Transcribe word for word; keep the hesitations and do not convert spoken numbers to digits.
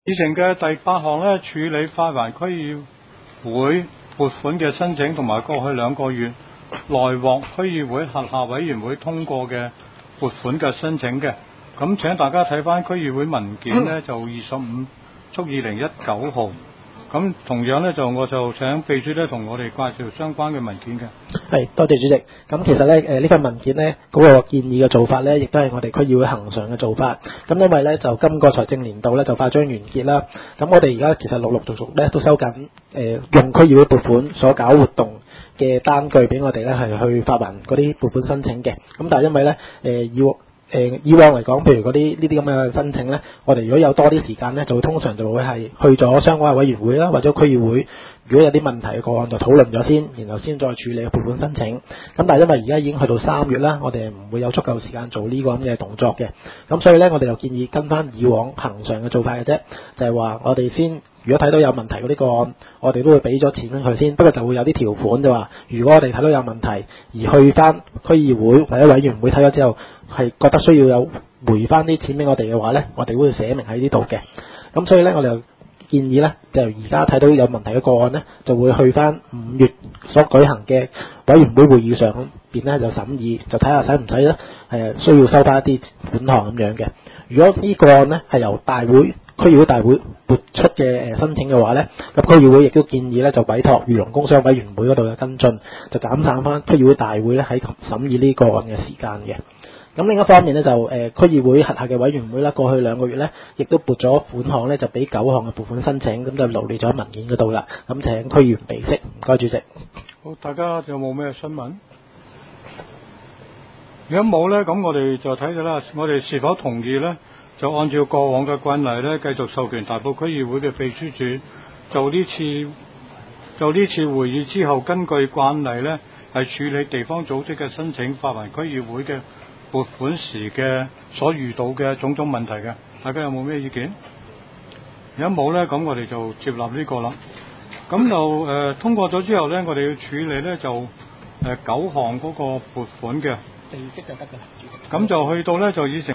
議程嘅第八項咧，處理發還區議會撥款嘅申請，同埋過去兩個月內獲區議會轄下委員會通過嘅撥款嘅申請嘅。咁請大家睇翻區議會文件呢，就二十五促二零一九號。咁同樣呢，就我就請秘書咧同我哋介紹相關嘅文件嘅。 係，多謝主席。咁其實咧，誒呢份文件呢，嗰、那個建議嘅做法呢，亦都係我哋區議會恆常嘅做法。咁因為呢，就今個財政年度呢，就快將完結啦。咁我哋而家其實陸陸續續呢，都收緊誒、呃、用區議會撥款所搞活動嘅單據俾我哋呢，係去發還嗰啲撥款申請嘅。咁但係因為呢，誒要誒以往嚟講，譬如嗰啲呢啲咁嘅申請呢，我哋如果有多啲時間呢，就會通常就會係去咗相關嘅委員會啦，或者區議會，如果有啲問題嘅個案就討論咗先，然後先再處理撥款申請。咁但係因為而家已經去到三月啦，我哋唔會有足夠時間做呢個咁嘅動作嘅。咁所以呢，我哋就建議跟翻以往恆常嘅做法嘅啫，就係話我哋先，如果睇到有問題嗰啲個案，我哋都會俾咗錢佢先，不過就會有啲條款就話，如果我哋睇到有問題而去翻區議會或者委員會睇咗之後，係覺得需要有回翻啲錢俾我哋嘅話呢，我哋會寫明喺呢度嘅。咁所以呢，我哋就建議呢，就而家睇到有問題嘅個案呢，就會去翻五月所舉行嘅委員會會議上邊呢，就審議，就睇下使唔使呢，誒需要收翻一啲款項咁樣嘅。如果呢個案呢係由大會區議會大會撥出嘅誒申請嘅話呢，咁區議會亦都建議呢，就委託漁農工商委員會嗰度嘅跟進，就減省翻區議會大會呢喺審議呢個案嘅時間嘅。咁另一方面呢，就誒、呃、區議會轄下嘅委員會啦，過去兩個月呢，亦都撥咗款項呢，就俾九項嘅撥款申請，咁就羅列咗喺文件嗰度啦。咁請區議員備悉，唔該主席。 好，大家有冇咩詢問？如果冇呢，咁我哋就睇咗啦。我哋是否同意呢？就按照過往嘅慣例呢，繼續授權大埔區議會嘅秘書處就呢次就呢次會議之後，根據慣例呢，係處理地方組織嘅申請發還區議會嘅撥款時嘅所遇到嘅種種問題嘅。大家有冇咩意見？如果冇呢，咁我哋就接納呢個啦。咁就誒、呃、通過咗之後呢，我哋要處理呢，就誒、呃、九項嗰個撥款嘅。 備悉就得㗎啦。 咁就去到呢，就議程。